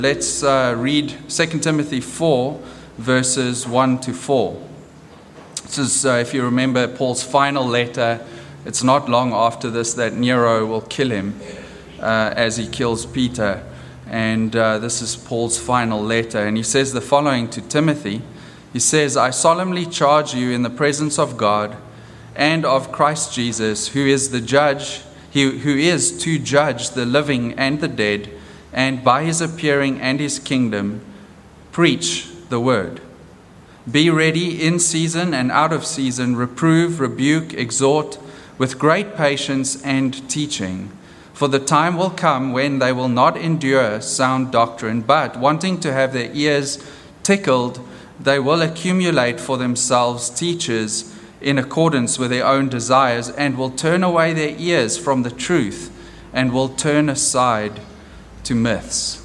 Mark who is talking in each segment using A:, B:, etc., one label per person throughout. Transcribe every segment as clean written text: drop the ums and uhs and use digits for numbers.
A: Let's read 2 Timothy 4, verses 1 to 4. This is, if you remember, Paul's final letter. It's not long after this that Nero will kill him as he kills Peter. And this is Paul's final letter. And he says the following to Timothy. He says, I solemnly charge you in the presence of God and of Christ Jesus, who is the judge, who is to judge the living and the dead, and by his appearing and his kingdom, preach the word. Be ready in season and out of season, reprove, rebuke, exhort with great patience and teaching. For the time will come when they will not endure sound doctrine, but wanting to have their ears tickled, they will accumulate for themselves teachers in accordance with their own desires, and will turn away their ears from the truth and will turn aside to myths.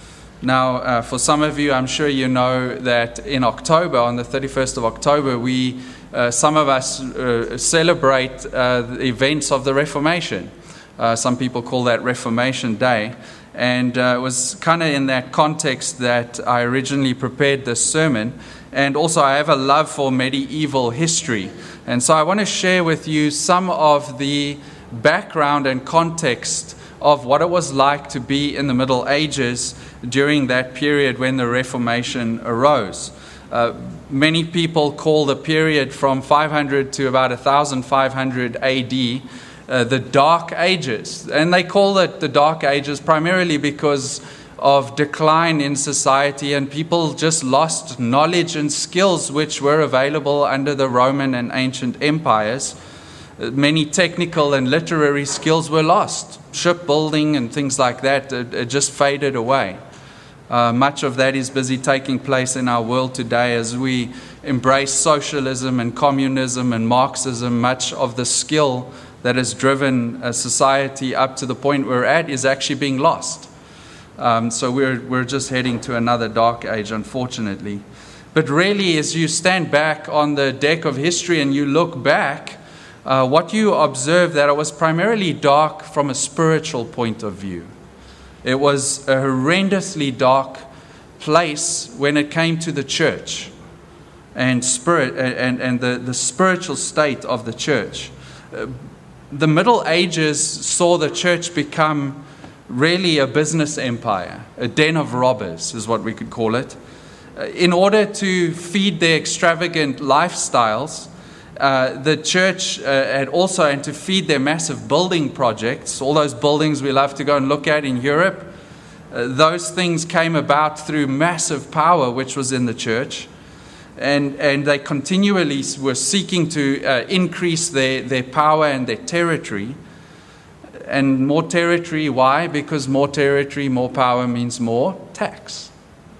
A: Now, for some of you, I'm sure you know that in October, on the 31st of October, some of us celebrate the events of the Reformation. Some people call that Reformation Day. And it was kind of in that context that I originally prepared this sermon. And also I have a love for medieval history. And so I want to share with you some of the background and context of what it was like to be in the Middle Ages during that period when the Reformation arose. Many people call the period from 500 to about 1500 AD the Dark Ages. And they call it the Dark Ages primarily because of decline in society, and people just lost knowledge and skills which were available under the Roman and ancient empires. Many technical and literary skills were lost. Shipbuilding and things like that it just faded away. Much of that is busy taking place in our world today as we embrace socialism and communism and Marxism. Much of the skill that has driven a society up to the point we're at is actually being lost. So we're just heading to another dark age, unfortunately. But really, as you stand back on the deck of history and you look back, what you observe that it was primarily dark from a spiritual point of view. It was a horrendously dark place when it came to the church and spirit and the spiritual state of the church. The Middle Ages saw the church become really a business empire, a den of robbers is what we could call it. In order to feed their extravagant lifestyles, the church had also, and to feed their massive building projects, all those buildings we love to go and look at in Europe, those things came about through massive power which was in the church. And they continually were seeking to increase their power and their territory. And more territory, why? Because more territory, more power means more tax.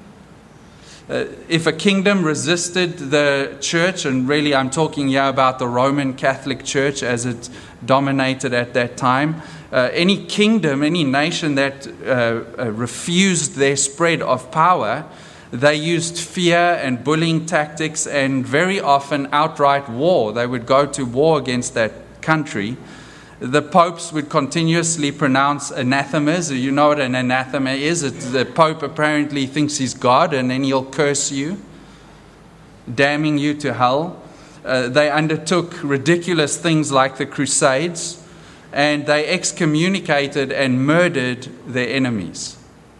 A: If a kingdom resisted the church, and really I'm talking here about the Roman Catholic Church as it dominated at that time, any kingdom, any nation that refused their spread of power, they used fear and bullying tactics and very often outright war. They would go to war against that country. The popes would continuously pronounce anathemas. You know what an anathema is? The pope apparently thinks he's God, and then he'll curse you, damning you to hell. They undertook ridiculous things like the Crusades, and they excommunicated and murdered their enemies.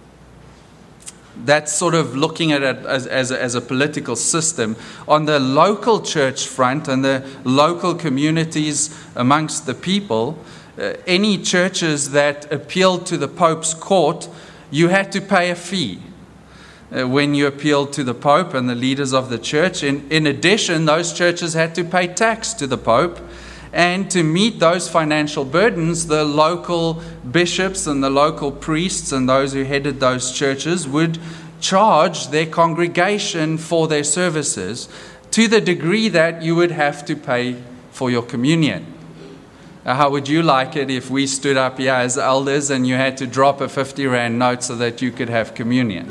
A: That's sort of looking at it as a political system. On the local church front and the local communities amongst the people, any churches that appealed to the Pope's court, you had to pay a fee when you appealed to the Pope and the leaders of the church. In addition, those churches had to pay tax to the Pope. And to meet those financial burdens, the local bishops and the local priests and those who headed those churches would charge their congregation for their services to the degree that you would have to pay for your communion. How would you like it if we stood up here as elders and you had to drop a 50 Rand note so that you could have communion?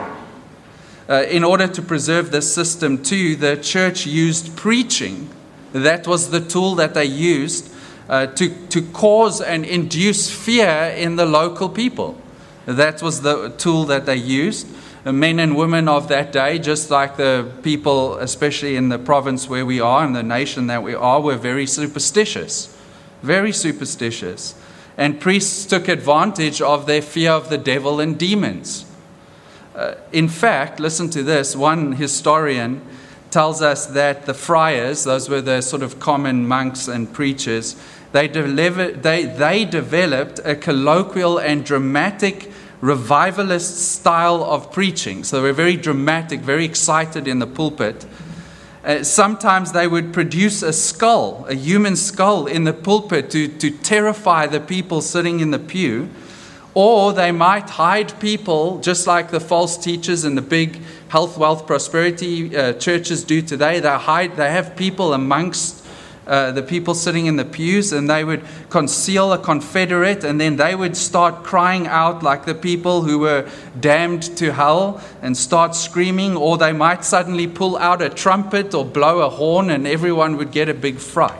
A: In order to preserve this system too, the church used preaching. That was the tool that they used to cause and induce fear in the local people. That was the tool that they used. Men and women of that day, just like the people, especially in the province where we are, and the nation that we are, were very superstitious. Very superstitious. And priests took advantage of their fear of the devil and demons. In fact, listen to this. One historian tells us that the friars, those were the sort of common monks and preachers, they developed a colloquial and dramatic revivalist style of preaching. So they were very dramatic, very excited in the pulpit. Sometimes they would produce a skull, a human skull in the pulpit to terrify the people sitting in the pew. Or they might hide people, just like the false teachers in the big health, wealth, prosperity churches do today. They have people amongst the people sitting in the pews, and they would conceal a confederate, and then they would start crying out like the people who were damned to hell and start screaming. Or they might suddenly pull out a trumpet or blow a horn, and everyone would get a big fright.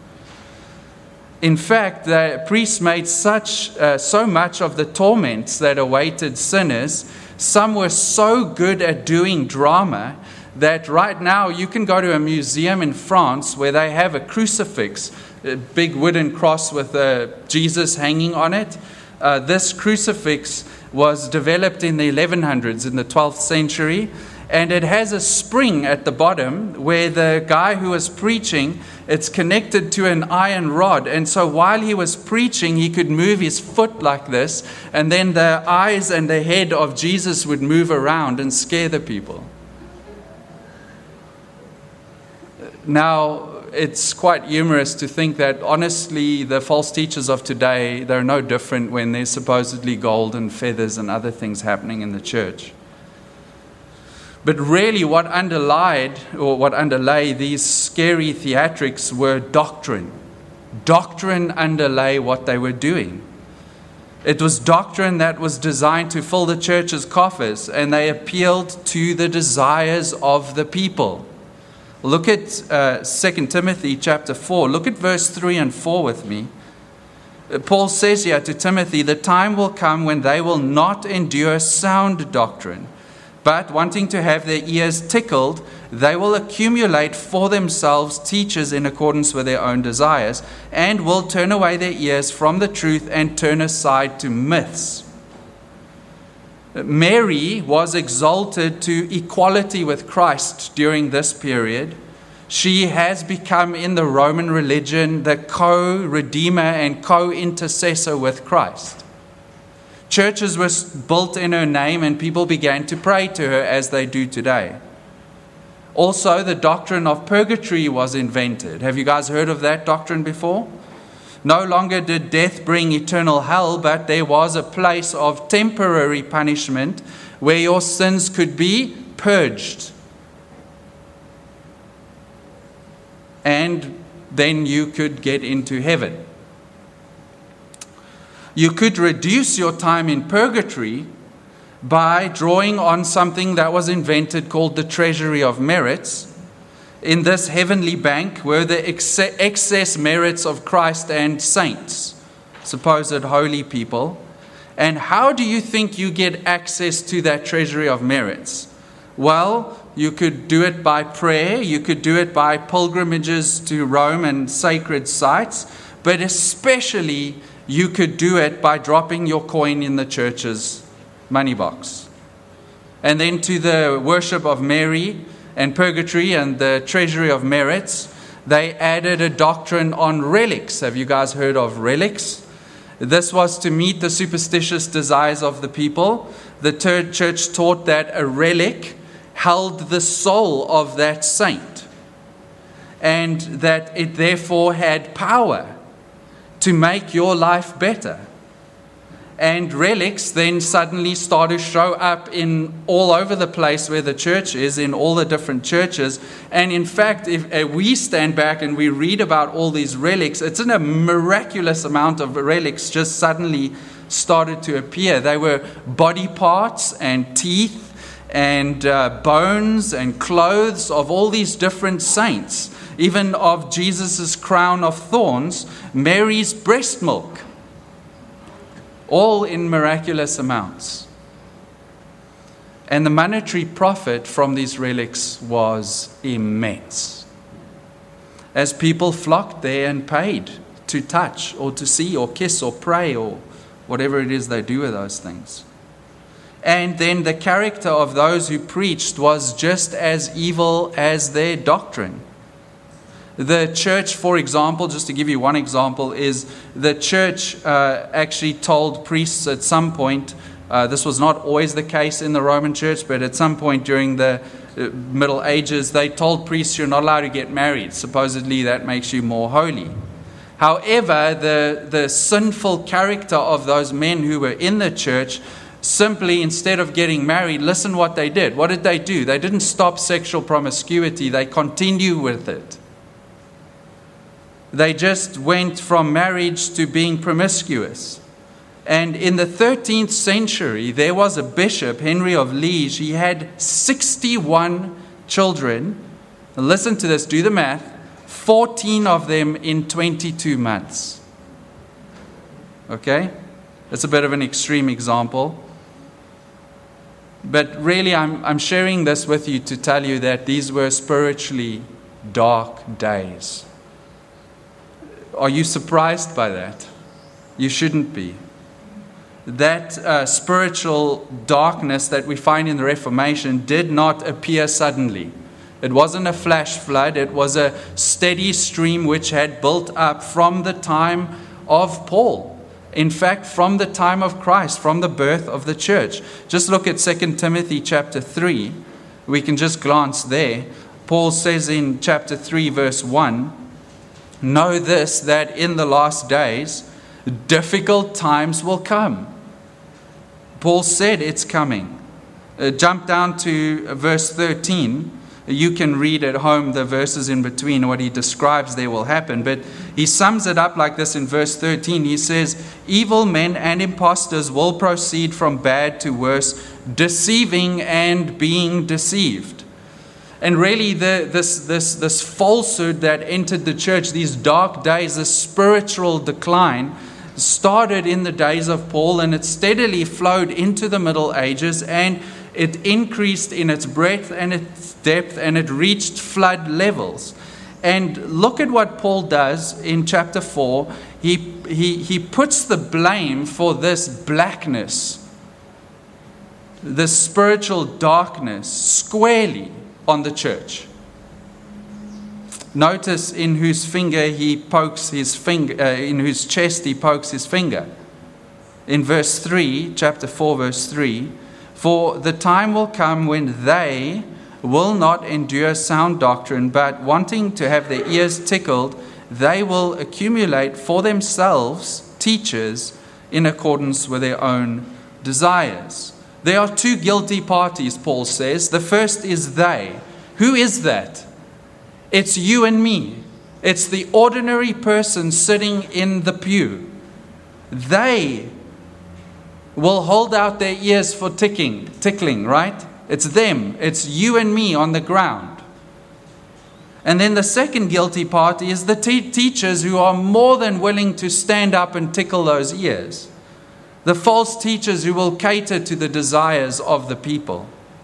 A: In fact, the priests made so much of the torments that awaited sinners. Some were so good at doing drama that right now you can go to a museum in France where they have a crucifix, a big wooden cross with Jesus hanging on it. This crucifix was developed in the 1100s, in the 12th century, and it has a spring at the bottom where the guy who was preaching, it's connected to an iron rod. And so while he was preaching, he could move his foot like this, and then the eyes and the head of Jesus would move around and scare the people. Now, it's quite humorous to think that, honestly, the false teachers of today, they're no different when there's supposedly gold and feathers and other things happening in the church. But really what underlay these scary theatrics were doctrine. Doctrine underlay what they were doing. It was doctrine that was designed to fill the church's coffers, and they appealed to the desires of the people. Look at 2 Timothy chapter 4. Look at verse 3 and 4 with me. Paul says here to Timothy, "The time will come when they will not endure sound doctrine, but wanting to have their ears tickled, they will accumulate for themselves teachers in accordance with their own desires, and will turn away their ears from the truth and turn aside to myths." Mary was exalted to equality with Christ during this period. She has become in the Roman religion the co-redeemer and co-intercessor with Christ. Churches were built in her name, and people began to pray to her as they do today. Also, the doctrine of purgatory was invented. Have you guys heard of that doctrine before? No longer did death bring eternal hell, but there was a place of temporary punishment where your sins could be purged. And then you could get into heaven. You could reduce your time in purgatory by drawing on something that was invented called the treasury of merits. In this heavenly bank were the excess merits of Christ and saints, supposed holy people. And how do you think you get access to that treasury of merits? Well, you could do it by prayer, you could do it by pilgrimages to Rome and sacred sites, but especially you could do it by dropping your coin in the church's money box. And then to the worship of Mary and purgatory and the treasury of merits, they added a doctrine on relics. Have you guys heard of relics? This was to meet the superstitious desires of the people. The church taught that a relic held the soul of that saint, and that it therefore had power to make your life better. And relics then suddenly start to show up in all over the place where the church is, in all the different churches. And in fact, if we stand back and we read about all these relics, it's in a miraculous amount of relics just suddenly started to appear. They were body parts and teeth and bones and clothes of all these different saints, even of Jesus' crown of thorns, Mary's breast milk. all in miraculous amounts. And the monetary profit from these relics was immense, as people flocked there and paid to touch or to see or kiss or pray or whatever it is they do with those things. And then the character of those who preached was just as evil as their doctrine. The church, for example, just to give you one example, is the church actually told priests at some point, this was not always the case in the Roman church, but at some point during the Middle Ages, they told priests you're not allowed to get married. Supposedly that makes you more holy. However, the sinful character of those men who were in the church, simply instead of getting married, listen what they did. What did they do? They didn't stop sexual promiscuity. They continued with it. They just went from marriage to being promiscuous. And in the 13th century, there was a bishop, Henry of Liege. He had 61 children. Listen to this, do the math. 14 of them in 22 months. Okay? That's a bit of an extreme example. But really, I'm sharing this with you to tell you that these were spiritually dark days. Are you surprised by that? You shouldn't be. That spiritual darkness that we find in the Reformation did not appear suddenly. It wasn't a flash flood. It was a steady stream which had built up from the time of Paul. In fact, from the time of Christ, from the birth of the church. Just look at 2 Timothy chapter 3. We can just glance there. Paul says in chapter 3, verse 1, "Know this, that in the last days, difficult times will come." Paul said it's coming. Jump down to verse 13. You can read at home the verses in between, what he describes there will happen. But he sums it up like this in verse 13. He says, "Evil men and impostors will proceed from bad to worse, deceiving and being deceived." And really, this falsehood that entered the church, these dark days, this spiritual decline, started in the days of Paul, and it steadily flowed into the Middle Ages, and it increased in its breadth and its depth, and it reached flood levels. And look at what Paul does in chapter 4. He puts the blame for this blackness, this spiritual darkness, squarely on the church. Notice in whose finger he pokes his finger, in whose chest he pokes his finger. In verse 3, chapter 4, verse 3, "For the time will come when they will not endure sound doctrine, but wanting to have their ears tickled, they will accumulate for themselves teachers in accordance with their own desires." There are two guilty parties, Paul says. The first is they. Who is that? It's you and me. It's the ordinary person sitting in the pew. They will hold out their ears for tickling, right? It's them. It's you and me on the ground. And then the second guilty party is the teachers who are more than willing to stand up and tickle those ears. The false teachers who will cater to the desires of the people.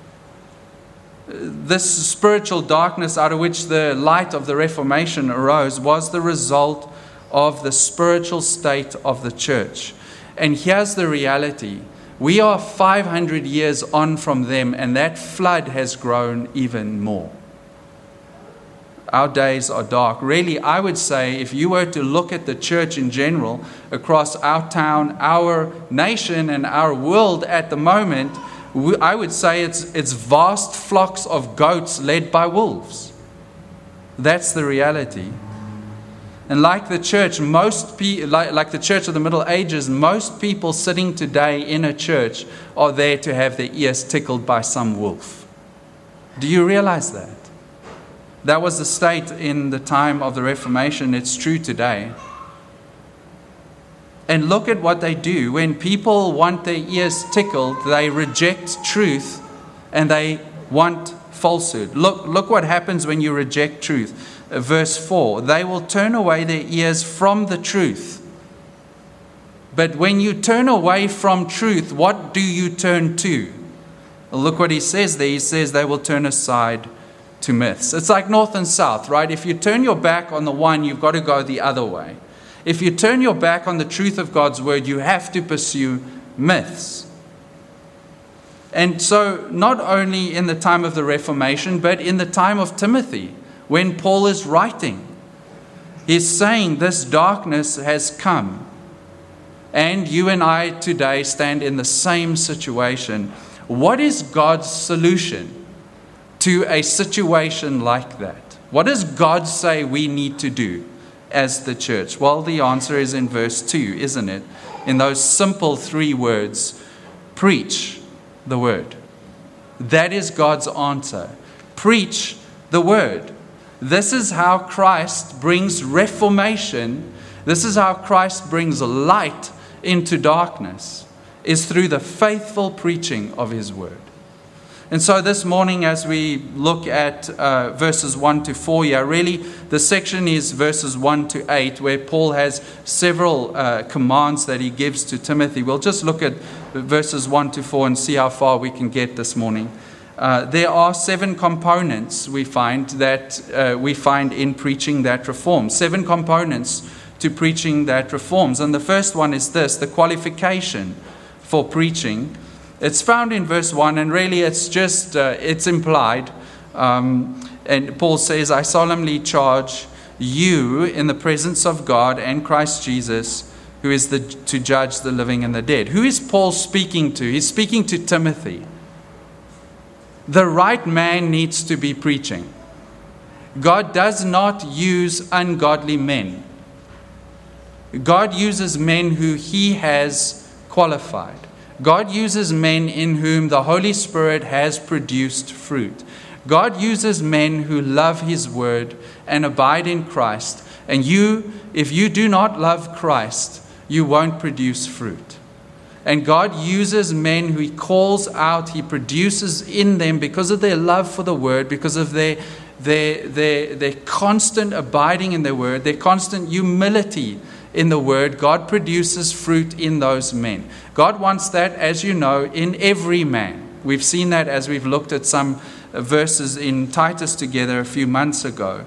A: This spiritual darkness out of which the light of the Reformation arose was the result of the spiritual state of the church. And here's the reality. We are 500 years on from them, and that flood has grown even more. Our days are dark. Really, I would say if you were to look at the church in general, across our town, our nation, and our world at the moment, I would say it's vast flocks of goats led by wolves. That's the reality. And like the church, like the church of the Middle Ages, most people sitting today in a church are there to have their ears tickled by some wolf. Do you realize that? That was the state in the time of the Reformation. It's true today. And look at what they do. When people want their ears tickled, they reject truth and they want falsehood. Look what happens when you reject truth. Verse 4, "They will turn away their ears from the truth." But when you turn away from truth, what do you turn to? Well, look what he says there. He says they will turn aside to myths. It's like north and south, right? If you turn your back on the one, you've got to go the other way. If you turn your back on the truth of God's word, you have to pursue myths. And so not only in the time of the Reformation, but in the time of Timothy, when Paul is writing, he's saying this darkness has come. And you and I today stand in the same situation. What is God's solution to a situation like that? What does God say we need to do as the church? Well, the answer is in verse 2, isn't it? In those simple 3 words, preach the word. That is God's answer. Preach the word. This is how Christ brings reformation. This is how Christ brings light into darkness, is through the faithful preaching of his word. And so this morning, as we look at verses 1 to 4 here, really the section is verses 1 to 8, where Paul has several commands that he gives to Timothy. We'll just look at verses 1 to 4 and see how far we can get this morning. There are 7 components we find in preaching that reforms. 7 components to preaching that reforms. And the first one is this, the qualification for preaching. It's found in verse 1, and really it's implied. And Paul says, I solemnly charge you in the presence of God and Christ Jesus, who is to judge the living and the dead. Who is Paul speaking to? He's speaking to Timothy. The right man needs to be preaching. God does not use ungodly men. God uses men who he has qualified. God uses men in whom the Holy Spirit has produced fruit. God uses men who love his word and abide in Christ. And if you do not love Christ, you won't produce fruit. And God uses men who he calls out, he produces in them because of their love for the word, because of their constant abiding in their word, their constant humility in the word. God produces fruit in those men. God wants that, as you know, in every man. We've seen that as we've looked at some verses in Titus together a few months ago.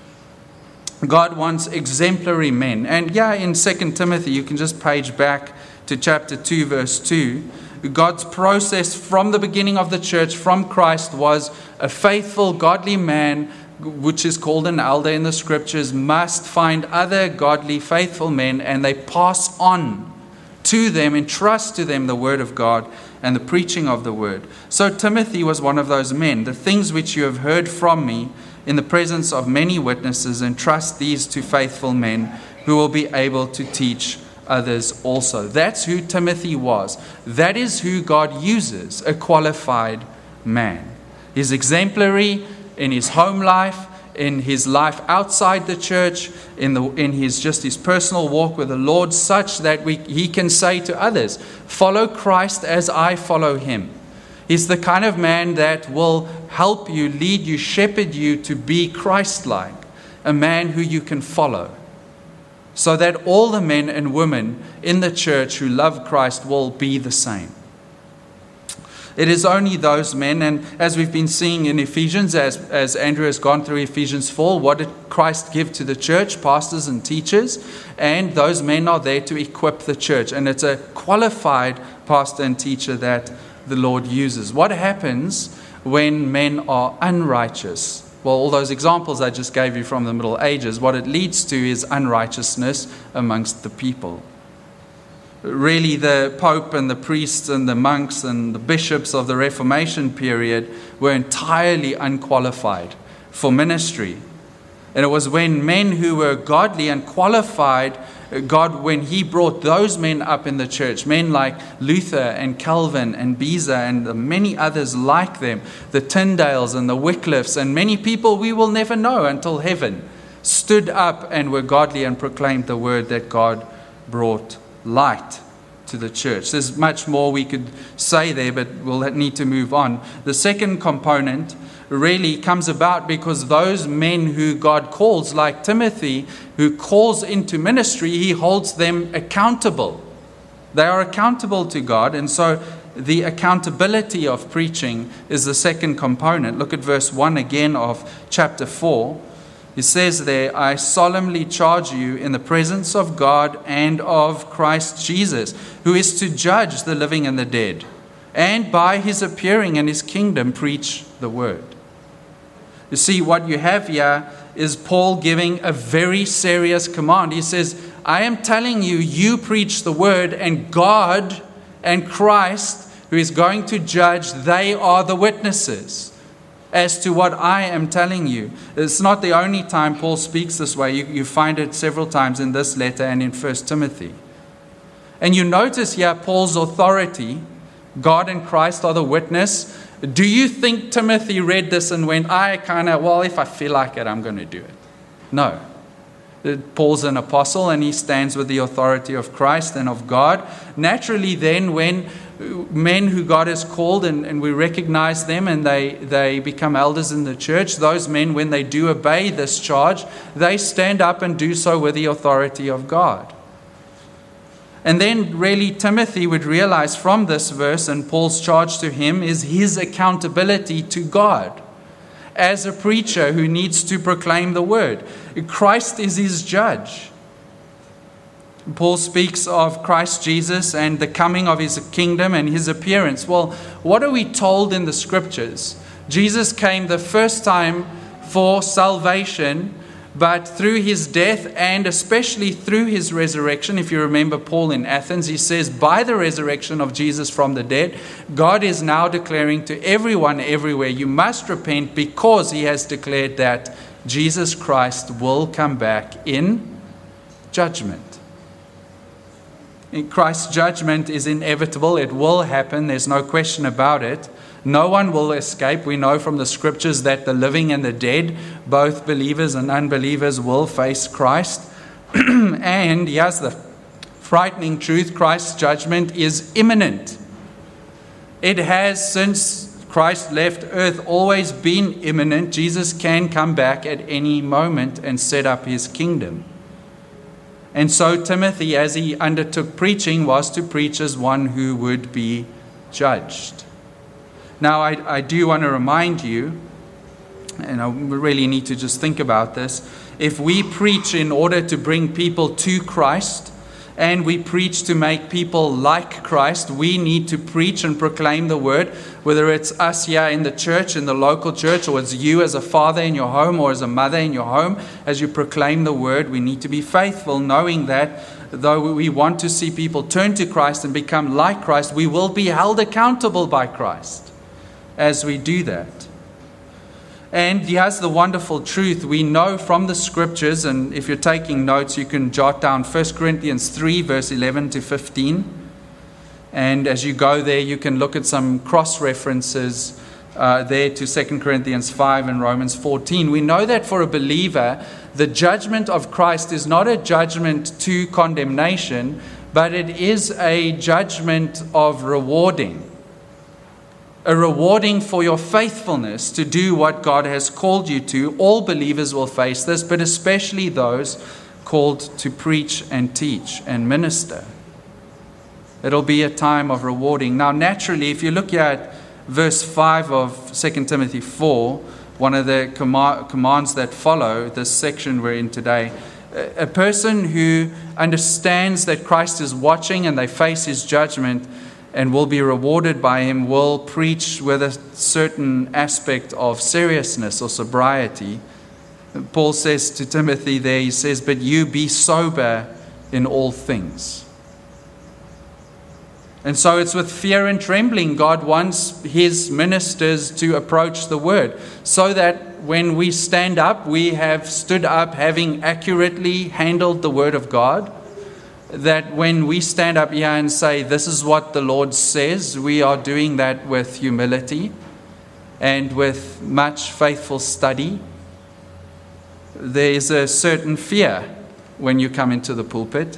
A: God wants exemplary men. And in 2 Timothy, you can just page back to chapter 2, verse 2. God's process from the beginning of the church, from Christ, was a faithful, godly man, which is called an elder in the scriptures, must find other godly, faithful men, and they pass on to them, entrust to them the word of God and the preaching of the word. So Timothy was one of those men. The things which you have heard from me in the presence of many witnesses, entrust these to faithful men who will be able to teach others also. That's who Timothy was. That is who God uses, a qualified man. He's exemplary in his home life, in his life outside the church, in his personal walk with the Lord, such that he can say to others, follow Christ as I follow him. He's the kind of man that will help you, lead you, shepherd you to be Christ-like, a man who you can follow, so that all the men and women in the church who love Christ will be the same. It is only those men, and as we've been seeing in Ephesians, as Andrew has gone through Ephesians 4, what did Christ give to the church? Pastors and teachers, and those men are there to equip the church. And it's a qualified pastor and teacher that the Lord uses. What happens when men are unrighteous? Well, all those examples I just gave you from the Middle Ages, what it leads to is unrighteousness amongst the people. Really, the Pope and the priests and the monks and the bishops of the Reformation period were entirely unqualified for ministry. And it was when men who were godly and qualified, God, when he brought those men up in the church, men like Luther and Calvin and Beza and the many others like them, the Tyndales and the Wycliffes and many people we will never know until heaven, stood up and were godly and proclaimed the word that God brought light to the church. There's much more we could say there, but we'll need to move on. The second component really comes about because those men who God calls, like Timothy, who calls into ministry, he holds them accountable. They are accountable to God, and so the accountability of preaching is the second component. Look at verse 1 again of chapter 4. It says there, I solemnly charge you in the presence of God and of Christ Jesus, who is to judge the living and the dead, and by his appearing in his kingdom preach the word. You see, what you have here is Paul giving a very serious command. He says, I am telling you, you preach the word, and God and Christ, who is going to judge, they are the witnesses as to what I am telling you. It's not the only time Paul speaks this way. You find it several times in this letter and in 1 Timothy. And you notice here Paul's authority. God and Christ are the witness. Do you think Timothy read this and went, if I feel like it, I'm going to do it? No. Paul's an apostle and he stands with the authority of Christ and of God. Naturally then, when men who God has called and we recognize them and they become elders in the church, those men, when they do obey this charge, they stand up and do so with the authority of God. And then really Timothy would realize from this verse, and Paul's charge to him is his accountability to God as a preacher who needs to proclaim the word. Christ is his judge. Paul speaks of Christ Jesus and the coming of his kingdom and his appearance. Well, what are we told in the scriptures? Jesus came the first time for salvation, but through his death and especially through his resurrection. If you remember Paul in Athens, he says, by the resurrection of Jesus from the dead, God is now declaring to everyone everywhere, you must repent, because he has declared that Jesus Christ will come back in judgment. Christ's judgment is inevitable. It will happen. There's no question about it. No one will escape. We know from the scriptures that the living and the dead, both believers and unbelievers, will face Christ. And here's the frightening truth: Christ's judgment is imminent. It has, since Christ left earth, always been imminent. Jesus can come back at any moment and set up his kingdom. And so Timothy, as he undertook preaching, was to preach as one who would be judged. Now, I do want to remind you, and I really need to just think about this, if we preach in order to bring people to Christ, and we preach to make people like Christ, we need to preach and proclaim the word, whether it's us here in the church, in the local church, or it's you as a father in your home or as a mother in your home. As you proclaim the word, we need to be faithful, knowing that though we want to see people turn to Christ and become like Christ, we will be held accountable by Christ as we do that. And here's the wonderful truth. We know from the scriptures, and if you're taking notes, you can jot down 1 Corinthians 3, verse 11 to 15. And as you go there, you can look at some cross-references there to 2 Corinthians 5 and Romans 14. We know that for a believer, the judgment of Christ is not a judgment to condemnation, but it is a judgment of rewarding. A rewarding for your faithfulness to do what God has called you to. All believers will face this, but especially those called to preach and teach and minister. It'll be a time of rewarding. Now, naturally, if you look at verse 5 of 2 Timothy 4, one of the commands that follow this section we're in today, a person who understands that Christ is watching and they face his judgment and will be rewarded by him, will preach with a certain aspect of seriousness or sobriety. Paul says to Timothy there, he says, but you be sober in all things. And so it's with fear and trembling God wants his ministers to approach the word, so that when we stand up, we have stood up having accurately handled the word of God. That when we stand up here and say, this is what the Lord says, we are doing that with humility and with much faithful study. There is a certain fear when you come into the pulpit.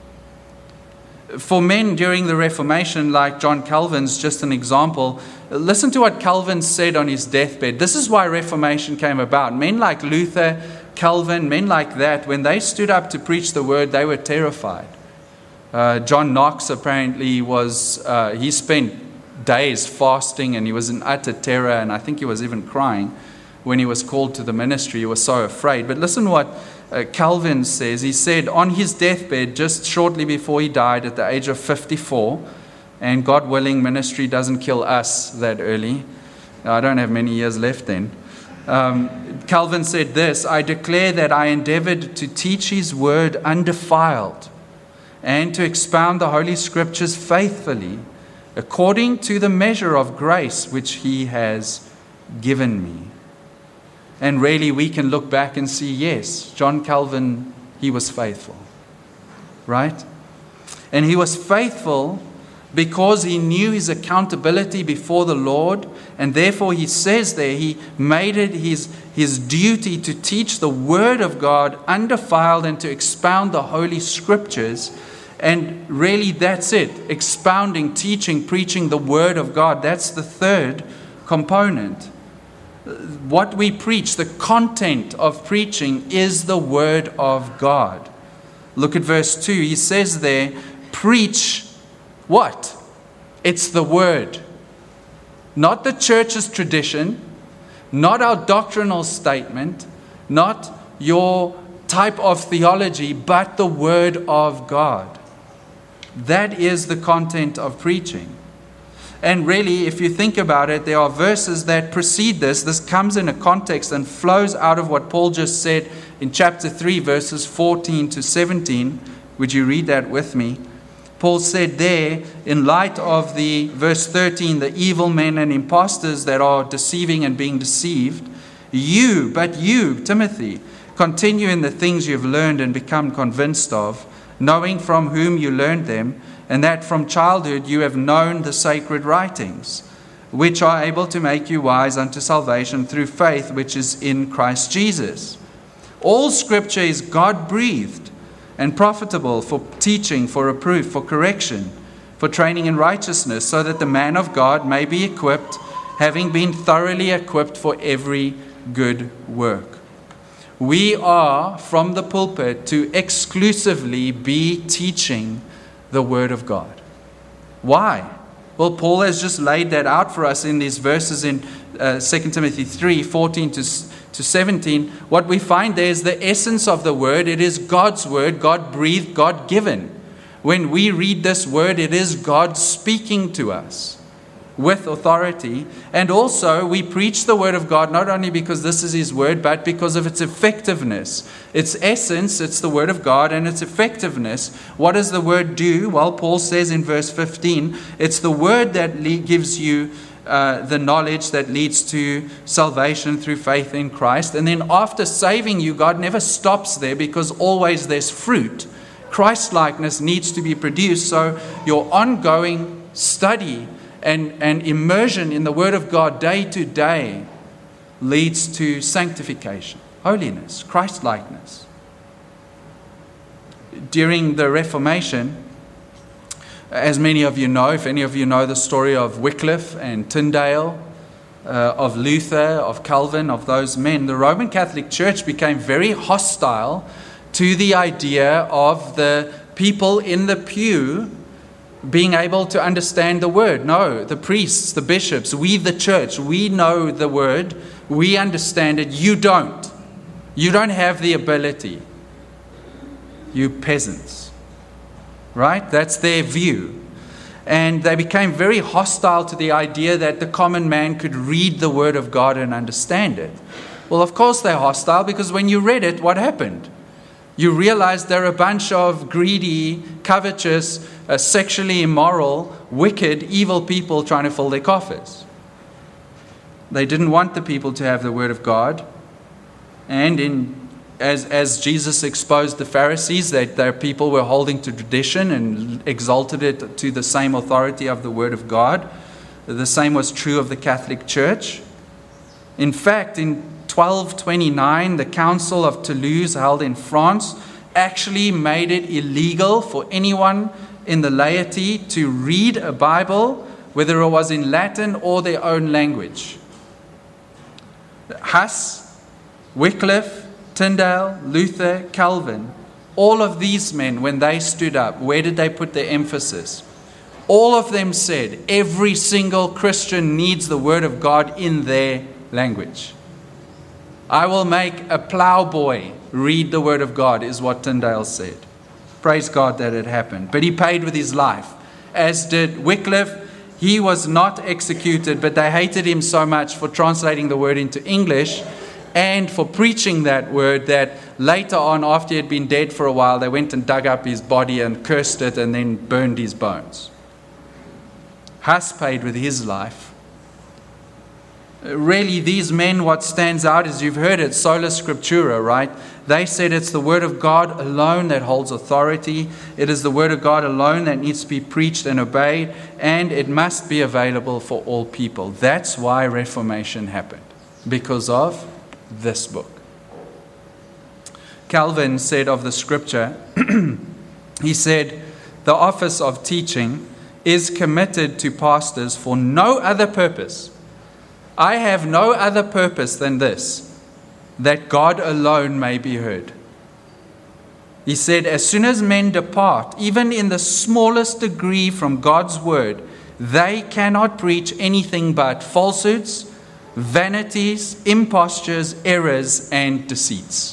A: For men during the Reformation, like John Calvin's just an example, listen to what Calvin said on his deathbed. This is why Reformation came about. Men like Luther, Calvin, men like that, when they stood up to preach the word, they were terrified. John Knox apparently he spent days fasting, and he was in utter terror, and I think he was even crying when he was called to the ministry. He was so afraid. But listen what Calvin says. He said on his deathbed, just shortly before he died at the age of 54, and God willing, ministry doesn't kill us that early. I don't have many years left then. Calvin said this: I declare that I endeavored to teach his word undefiled and to expound the Holy Scriptures faithfully, according to the measure of grace which he has given me. And really we can look back and see, yes, John Calvin, he was faithful. Right? And he was faithful because he knew his accountability before the Lord, and therefore he says there, he made it his duty to teach the Word of God undefiled and to expound the Holy Scriptures. And really that's it, expounding, teaching, preaching the Word of God. That's the third component. What we preach, the content of preaching, is the Word of God. Look at verse 2. He says there, preach what? It's the Word. Not the church's tradition, not our doctrinal statement, not your type of theology, but the Word of God. That is the content of preaching. And really, if you think about it, there are verses that precede this. This comes in a context and flows out of what Paul just said in chapter 3, verses 14 to 17. Would you read that with me? Paul said there, in light of the verse 13, the evil men and impostors that are deceiving and being deceived, you, Timothy, continue in the things you've learned and become convinced of, knowing from whom you learned them, and that from childhood you have known the sacred writings, which are able to make you wise unto salvation through faith which is in Christ Jesus. All Scripture is God-breathed and profitable for teaching, for reproof, for correction, for training in righteousness, so that the man of God may be equipped, having been thoroughly equipped for every good work. We are, from the pulpit, to exclusively be teaching the Word of God. Why? Well, Paul has just laid that out for us in these verses in 2 Timothy 3, 14 to 17. What we find there is the essence of the Word. It is God's Word, God-breathed, God-given. When we read this Word, it is God speaking to us with authority. And also, we preach the Word of God not only because this is His Word, but because of its effectiveness. Its essence, it's the Word of God, and its effectiveness. What does the Word do? Well, Paul says in verse 15, it's the Word that gives you the knowledge that leads to salvation through faith in Christ. And then after saving you, God never stops there, because always there's fruit. Christ-likeness needs to be produced. So your ongoing study and immersion in the Word of God day to day leads to sanctification, holiness, Christ-likeness. During the Reformation, as many of you know, if any of you know the story of Wycliffe and Tyndale, of Luther, of Calvin, of those men, the Roman Catholic Church became very hostile to the idea of the people in the pew being able to understand the Word. No, the priests, the bishops, we the church, we know the Word, we understand it, you don't. You don't have the ability. You peasants. Right? That's their view. And they became very hostile to the idea that the common man could read the Word of God and understand it. Well, of course they're hostile, because when you read it, what happened? You realize they're a bunch of greedy, covetous, sexually immoral, wicked, evil people trying to fill their coffers. They didn't want the people to have the Word of God. And as Jesus exposed the Pharisees, that their people were holding to tradition and exalted it to the same authority of the Word of God. The same was true of the Catholic Church. In fact, in 1229, the Council of Toulouse, held in France, actually made it illegal for anyone in the laity to read a Bible, whether it was in Latin or their own language. Huss, Wycliffe, Tyndale, Luther, Calvin all of these men, when they stood up, where did they put their emphasis? All of them said, every single Christian needs the Word of God in their language. I will make a plowboy read the Word of God, is what Tyndale said. Praise God that it happened. But he paid with his life, as did Wycliffe. He was not executed, but they hated him so much for translating the Word into English and for preaching that Word that later on, after he had been dead for a while, they went and dug up his body and cursed it and then burned his bones. Huss paid with his life. Really, these men, what stands out is, you've heard it, sola scriptura, right? They said it's the Word of God alone that holds authority. It is the Word of God alone that needs to be preached and obeyed, and it must be available for all people. That's why Reformation happened, because of this book. Calvin said of the Scripture, he said, the office of teaching is committed to pastors for no other purpose. I have no other purpose than this, that God alone may be heard. He said, as soon as men depart, even in the smallest degree from God's word, they cannot preach anything but falsehoods, vanities, impostures, errors, and deceits.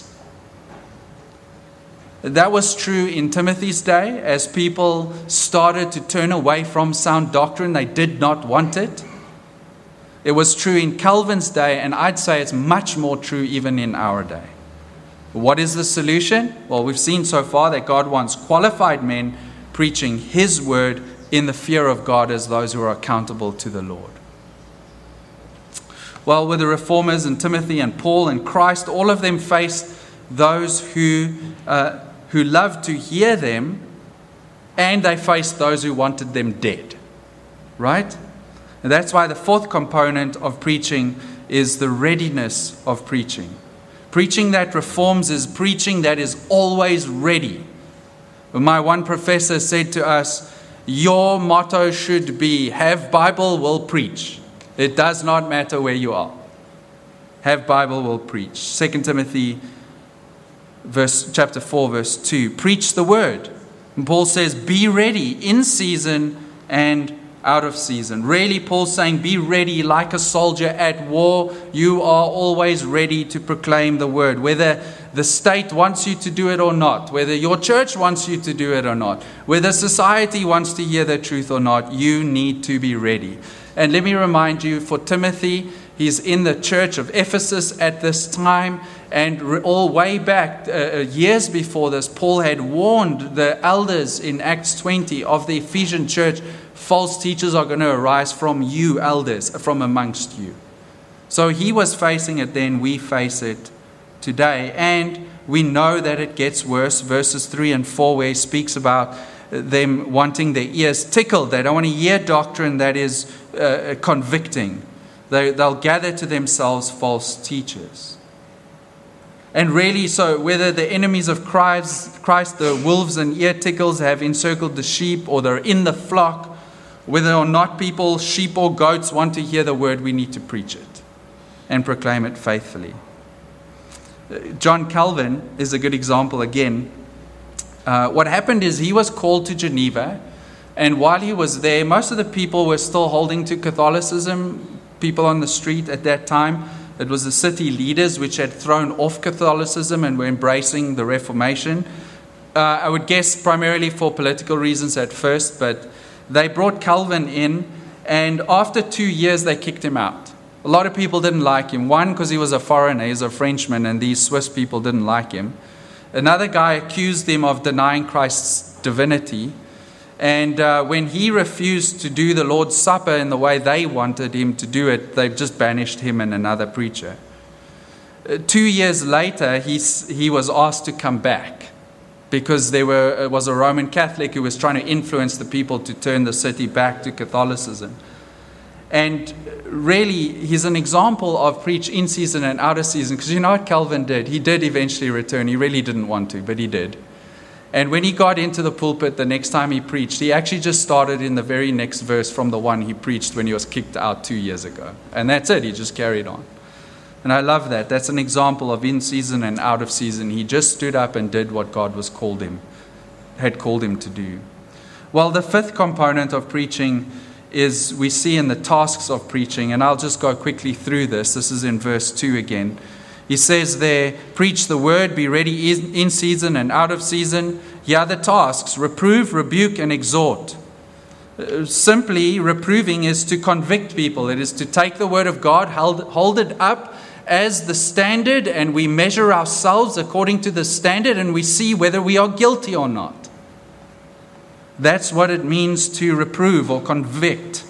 A: That was true in Timothy's day, as people started to turn away from sound doctrine. They did not want it. It was true in Calvin's day, and I'd say it's much more true even in our day. What is the solution? Well, we've seen so far that God wants qualified men preaching His word in the fear of God as those who are accountable to the Lord. Well, with the reformers and Timothy and Paul and Christ, all of them faced those who loved to hear them, and they faced those who wanted them dead. Right? And that's why the fourth component of preaching is the readiness of preaching. Preaching that reforms is preaching that is always ready. My one professor said to us, your motto should be, have Bible, will preach. It does not matter where you are. Have Bible, will preach. 2 Timothy chapter 4, verse 2. Preach the word. And Paul says, be ready in season and out of season. Really, Paul's saying, be ready like a soldier at war. You are always ready to proclaim the word, whether the state wants you to do it or not, whether your church wants you to do it or not, whether society wants to hear the truth or not. You need to be ready. And let me remind you, for Timothy, he's in the church of Ephesus at this time, and all way back, years before this, Paul had warned the elders in Acts 20 of the Ephesian church, false teachers are going to arise from you, elders, from amongst you. So he was facing it then, we face it today. And we know that it gets worse. Verses 3 and 4, where he speaks about them wanting their ears tickled. They don't want to hear doctrine that is convicting. They'll gather to themselves false teachers. And really, so whether the enemies of Christ, the wolves and ear tickles, have encircled the sheep, or they're in the flock, whether or not people, sheep or goats, want to hear the word, we need to preach it and proclaim it faithfully. John Calvin is a good example again. What happened is he was called to Geneva, and while he was there, most of the people were still holding to Catholicism, people on the street at that time. It was the city leaders which had thrown off Catholicism and were embracing the Reformation. I would guess primarily for political reasons at first, but they brought Calvin in, and after 2 years they kicked him out. A lot of people didn't like him. One, because he was a foreigner, he's a Frenchman, and these Swiss people didn't like him. Another guy accused him of denying Christ's divinity. And when he refused to do the Lord's Supper in the way they wanted him to do it, they just banished him and another preacher. 2 years later, he was asked to come back, because there was a Roman Catholic who was trying to influence the people to turn the city back to Catholicism. And really, he's an example of preach in season and out of season, because you know what Calvin did? He did eventually return. He really didn't want to, but he did. And when he got into the pulpit the next time he preached, he actually just started in the very next verse from the one he preached when he was kicked out 2 years ago. And that's it. He just carried on. And I love that. That's an example of in season and out of season. He just stood up and did what God had called him to do. Well, the fifth component of preaching is we see in the tasks of preaching, and I'll just go quickly through this. This is in verse 2 again. He says there, preach the word, be ready in season and out of season. Here are the tasks: reprove, rebuke, and exhort. Simply, reproving is to convict people. It is to take the word of God, hold it up as the standard, and we measure ourselves according to the standard, and we see whether we are guilty or not. That's what it means to reprove or convict.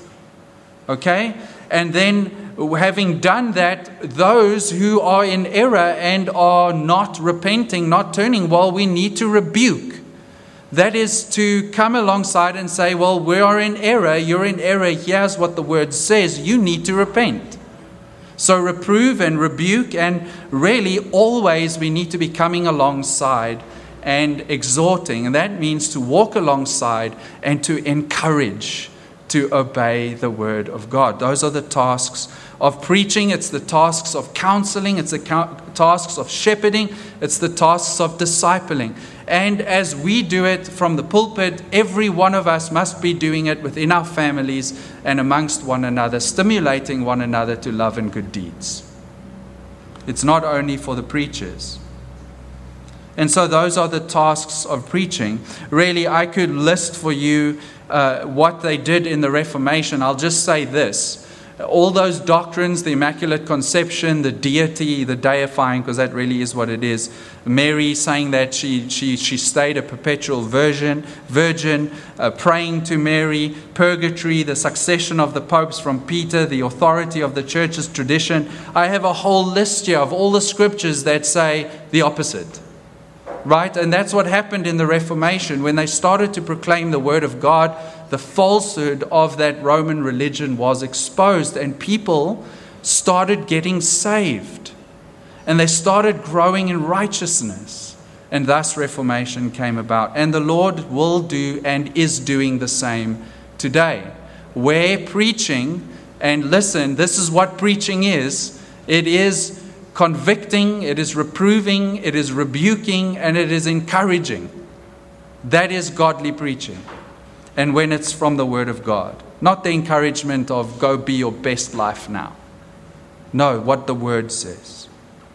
A: Okay? And then, having done that, those who are in error and are not repenting, not turning, well, we need to rebuke. That is to come alongside and say, well, we are in error, you're in error, here's what the word says, you need to repent. So reprove and rebuke, and really always we need to be coming alongside and exhorting. And that means to walk alongside and to encourage to obey the word of God. Those are the tasks of preaching. It's the tasks of counseling. It's the tasks of shepherding. It's the tasks of discipling. And as we do it from the pulpit, every one of us must be doing it within our families and amongst one another, stimulating one another to love and good deeds. It's not only for the preachers. And so those are the tasks of preaching. Really, I could list for you what they did in the Reformation. I'll just say this. All those doctrines, the Immaculate Conception, the deity, the deifying, because that really is what it is. Mary saying that she stayed a perpetual virgin, praying to Mary, purgatory, the succession of the popes from Peter, the authority of the church's tradition. I have a whole list here of all the scriptures that say the opposite. Right? And that's what happened in the Reformation. When they started to proclaim the word of God, the falsehood of that Roman religion was exposed, and people started getting saved. And they started growing in righteousness. And thus Reformation came about. And the Lord will do and is doing the same today. Where preaching, and listen, this is what preaching is. It is convicting, it is reproving, it is rebuking, and it is encouraging. That is godly preaching. And when it's from the Word of God. Not the encouragement of go be your best life now. No, what the Word says.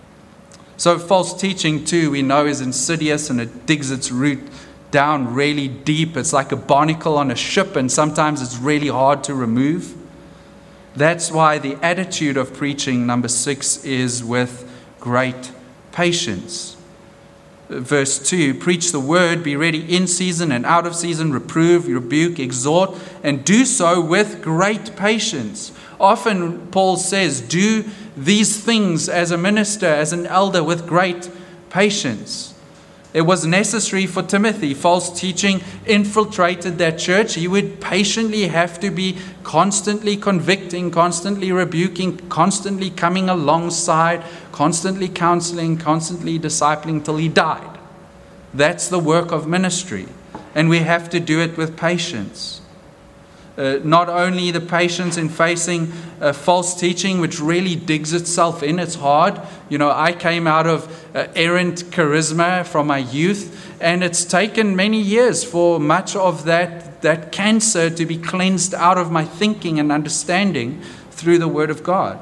A: So false teaching too, we know, is insidious, and it digs its root down really deep. It's like a barnacle on a ship, and sometimes it's really hard to remove. That's why the attitude of preaching, number 6, is with great patience. Verse 2, preach the word, be ready in season and out of season, reprove, rebuke, exhort, and do so with great patience. Often Paul says, do these things as a minister, as an elder, with great patience. It was necessary for Timothy. False teaching infiltrated that church. He would patiently have to be constantly convicting, constantly rebuking, constantly coming alongside, constantly counseling, constantly discipling till he died. That's the work of ministry. And we have to do it with patience. Not only the patience in facing false teaching, which really digs itself in. It's hard. You know, I came out of errant charisma from my youth, and it's taken many years for much of that cancer to be cleansed out of my thinking and understanding through the Word of God.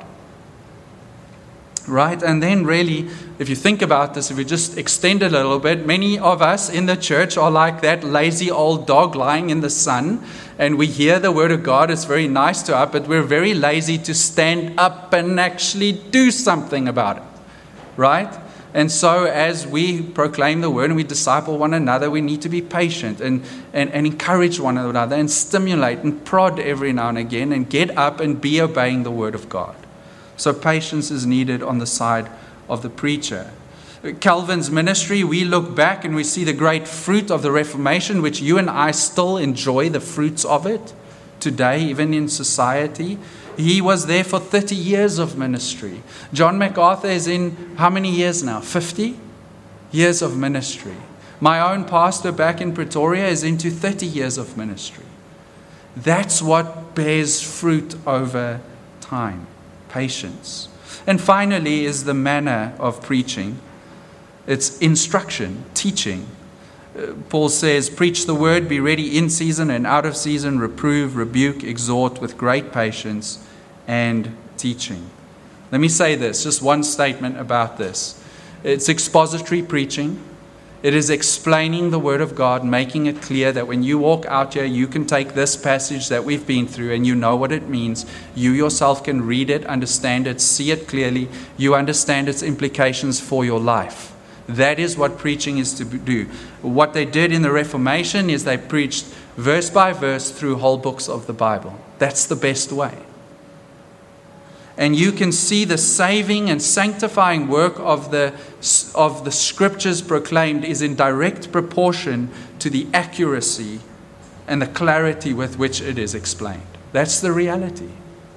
A: Right? And then really, if you think about this, if we just extend it a little bit, many of us in the church are like that lazy old dog lying in the sun, and we hear the word of God. It's very nice to us, but we're very lazy to stand up and actually do something about it. Right? And so as we proclaim the word and we disciple one another, we need to be patient and encourage one another and stimulate and prod every now and again and get up and be obeying the word of God. So patience is needed on the side of the preacher. Calvin's ministry, we look back and we see the great fruit of the Reformation, which you and I still enjoy the fruits of it today, even in society. He was there for 30 years of ministry. John MacArthur is in how many years now? 50 years of ministry. My own pastor back in Pretoria is into 30 years of ministry. That's what bears fruit over time. Patience. And finally is the manner of preaching. It's instruction, teaching. Paul says, preach the word, be ready in season and out of season, reprove, rebuke, exhort with great patience and teaching. Let me say this, just one statement about this. It's expository preaching. It is explaining the Word of God, making it clear that when you walk out here, you can take this passage that we've been through and you know what it means. You yourself can read it, understand it, see it clearly. You understand its implications for your life. That is what preaching is to do. What they did in the Reformation is they preached verse by verse through whole books of the Bible. That's the best way. And you can see the saving and sanctifying work of the scriptures proclaimed is in direct proportion to the accuracy and the clarity with which it is explained. That's the reality.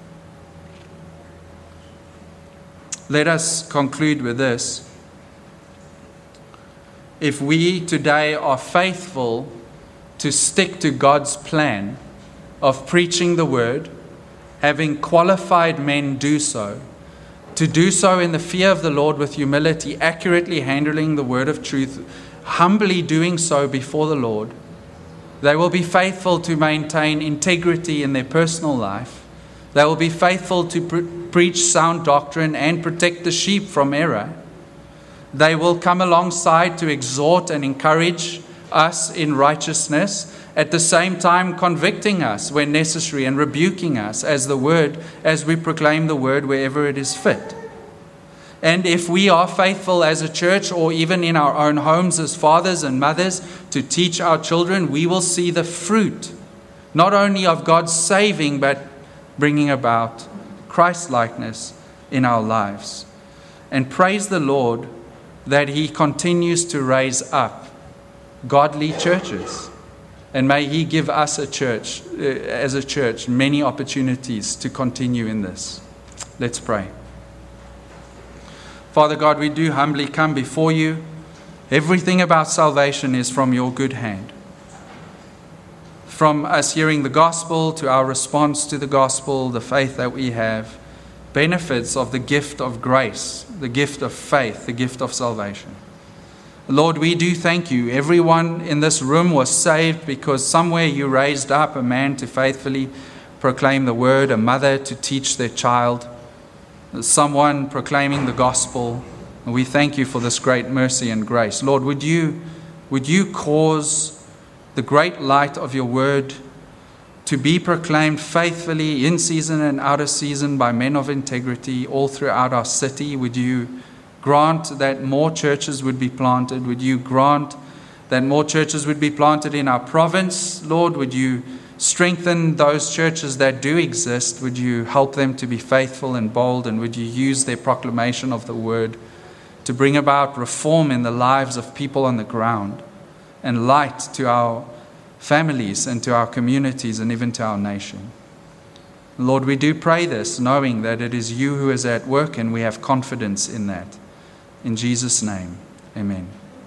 A: Let us conclude with this. If we today are faithful to stick to God's plan of preaching the word, having qualified men do so, to do so in the fear of the Lord with humility, accurately handling the word of truth, humbly doing so before the Lord, they will be faithful to maintain integrity in their personal life. They will be faithful to preach sound doctrine and protect the sheep from error. They will come alongside to exhort and encourage us in righteousness, at the same time convicting us when necessary and rebuking us as we proclaim the word wherever it is fit. And if we are faithful as a church or even in our own homes as fathers and mothers to teach our children, we will see the fruit not only of God's saving but bringing about Christ-likeness in our lives. And praise the Lord that He continues to raise up godly churches. And may He give us as a church, many opportunities to continue in this. Let's pray. Father God, we do humbly come before you. Everything about salvation is from your good hand. From us hearing the gospel to our response to the gospel, the faith that we have, benefits of the gift of grace, the gift of faith, the gift of salvation. Lord, we do thank you. Everyone in this room was saved because somewhere you raised up a man to faithfully proclaim the word, a mother to teach their child, someone proclaiming the gospel. And we thank you for this great mercy and grace. Lord, would you cause the great light of your word to be proclaimed faithfully in season and out of season by men of integrity all throughout our city? Would you grant that more churches would be planted? Would you grant that more churches would be planted in our province? Lord, would you strengthen those churches that do exist? Would you help them to be faithful and bold? And would you use their proclamation of the word to bring about reform in the lives of people on the ground and light to our families and to our communities and even to our nation? Lord, we do pray this, knowing that it is you who is at work, and we have confidence in that. In Jesus' name, amen.